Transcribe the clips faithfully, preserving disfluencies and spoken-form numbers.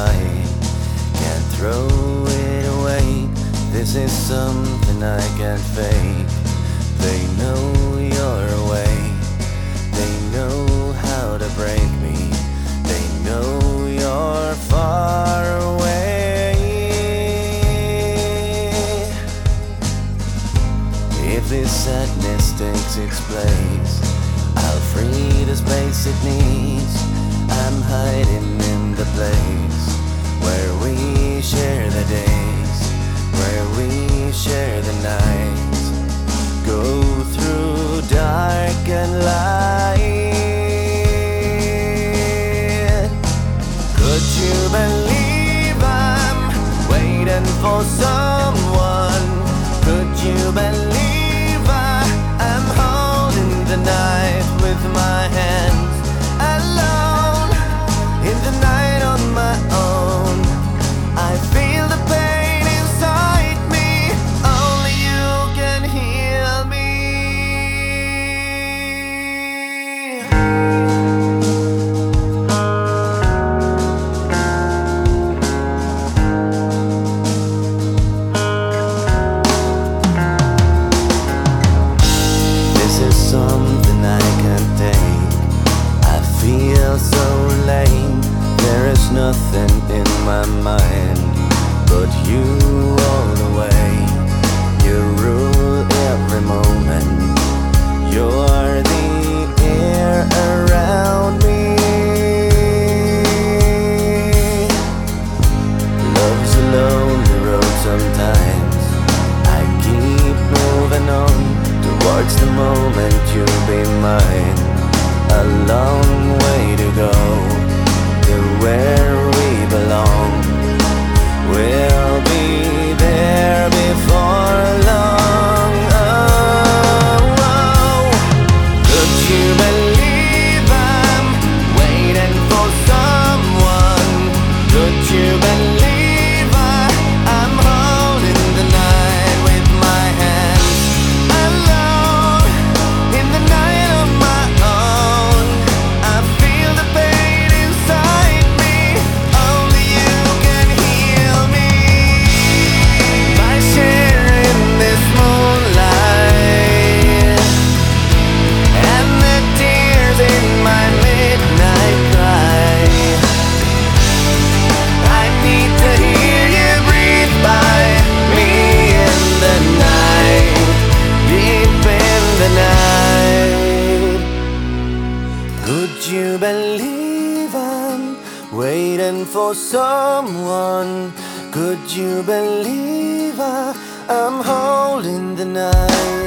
night. Can't throw it away. This is something I can't fake. They know you're away. They know how to break me. They know you're far away. If this sadness takes its place, I'll free the space it needs. I'm hiding in the place where we share the days, where we share the nights, go through dark and light. Could you believe I'm waiting for someone? Could you believe I am holding the night with my hands, alone in the night on my own? I feel the pain inside me. Only you can heal me. This is something I can't take. I feel so lame. There is nothing in my mind but you all the way. You rule every moment. You're the air around me. Love's a lonely road sometimes. I keep moving on towards the moment you'll be mine. A long way to go to where we belong. We'll be there before long. Oh, oh. Could you believe I'm waiting for someone? Could you believe I am holding the night with my hands, alone in the night on my own? I feel the pain inside me. Only you can heal me. By sharing this moonlight and the tears in my midnight cry, I need to hear you breathe by me in the night, deep in the night. Could you believe I'm waiting for someone? Could you believe I am holding the night?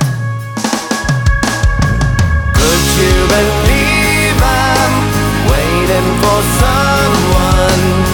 Could you believe I'm waiting for someone?